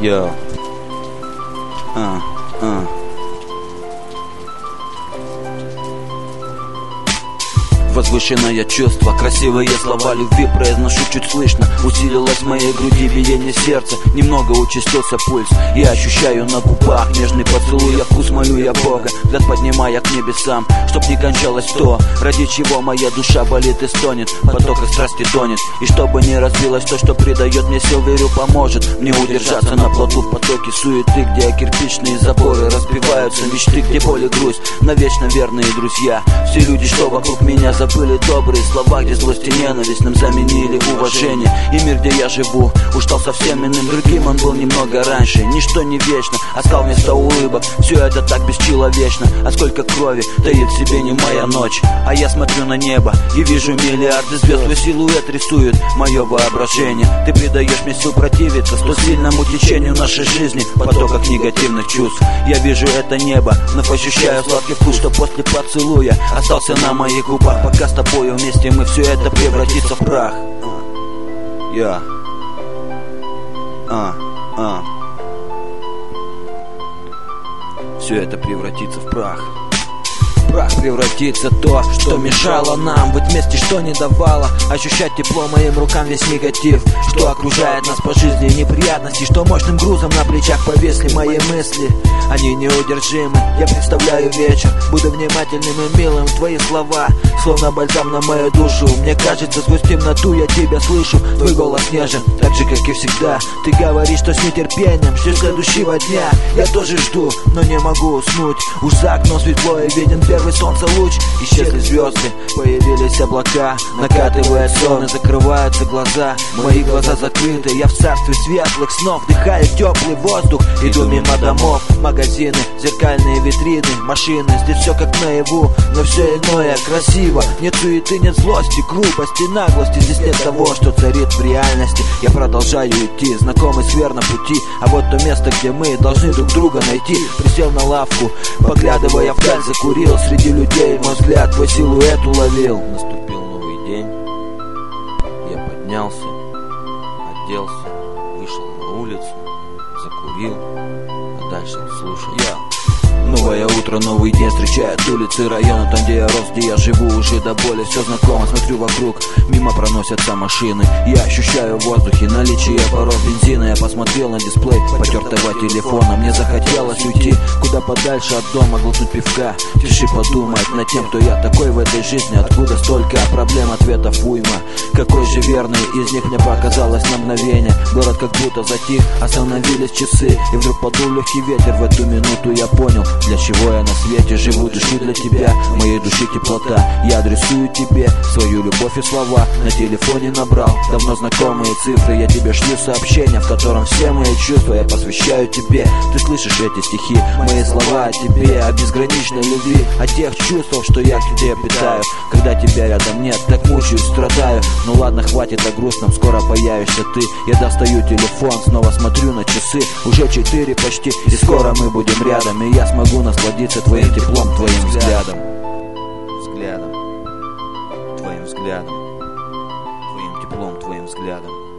Йоу. Возвышенное чувство, красивые слова любви произношу чуть слышно. Усилилось в моей груди биение сердца, немного участился пульс. Я ощущаю на губах нежный поцелуй, я вкус молю я Бога, взгляд поднимая к небесам, чтоб не кончалось то, ради чего моя душа болит и стонет, в потоках страсти тонет. И чтобы не разбилось то, что придает мне сил, верю, поможет мне удержаться на плоту в потоке суеты, где кирпичные заборы разбиваются мечты, где боль и грусть, навечно верные друзья. Все люди, что вокруг меня, забыли добрые слова, где злость и ненависть нам заменили уважение. И мир, где я живу, уж стал совсем иным, другим он был немного раньше. Ничто не вечно, оскал вместо улыбок, все это так бесчеловечно. А сколько крови таит в себе немая ночь. А я смотрю на небо и вижу миллиарды звезд, твой силуэт рисует мое воображение. Ты придаешь мне сил противиться столь сильному течению нашей жизни, в потоках негативных чувств. Я вижу это небо, вновь ощущаю сладкий вкус, что после поцелуя остался на моих губах. Пока с тобою вместе мы, все это превратится в прах. Все это превратится в прах. В прах превратится то, что мешало нам быть вместе, что не давало ощущать тепло моим рукам весь негатив, что окружает нас по жизни, неприятности, что мощным грузом на плечах повесли мои мысли. Они неудержимы, я представляю вечер, буду внимательным и милым в твои слова, словно бальзам на мою душу. Мне кажется, сквозь темноту я тебя слышу, твой голос нежен, так же, как и всегда. Ты говоришь, что с нетерпением ждешь следующего дня. Я тоже жду, но не могу уснуть. Уж за окном светло и виден первый солнце луч. Исчезли звезды, появились облака, накатывая сон и закрываются глаза. Мои глаза закрыты, я в царстве светлых снов, вдыхаю теплый воздух, иду мимо домов, магазины, зеркальные витрины, машины. Здесь все как наяву, но все иное красиво. Нет суеты, нет злости, грубости, наглости. Здесь нет того, что царит в реальности. Я продолжаю идти, знакомый сквер на пути, а вот то место, где мы должны друг друга найти. Присел на лавку, поглядывая вдаль, закурил. Среди людей мой взгляд твой силуэт уловил. Наступил новый день, я поднялся, оделся, вышел на улицу, закурил, а дальше слушал. Новое утро, новый день встречает улицы района, там, где я рос, где я живу, уже до боли все знакомо. Смотрю вокруг, мимо проносятся машины, я ощущаю в воздухе наличие паров бензина. Я посмотрел на дисплей потертого телефона, мне захотелось уйти куда подальше от дома, глотнуть пивка, тише подумать над тем, кто я такой в этой жизни, откуда столько проблем, ответов уйма. Какой же верный из них мне показалось на мгновение. Город как будто затих, остановились часы, и вдруг подул легкий ветер. В эту минуту я понял, для чего я на свете живу. Дышу для тебя, моей души теплота. Я адресую тебе свою любовь и слова. На телефоне набрал давно знакомые цифры. Я тебе шлю сообщение, в котором все мои чувства я посвящаю тебе. Ты слышишь эти стихи, мои слова о тебе, о безграничной любви, о тех чувствах, что я к тебе питаю. Когда тебя рядом нет, так мучаюсь, страдаю. Ну ладно, хватит о грустном, скоро появишься ты. Я достаю телефон, снова смотрю на часы. Уже 4 почти, и скоро мы будем рядом. И я смогу насладиться твоим теплом, твоим взглядом. Твоим взглядом, твоим теплом, твоим взглядом.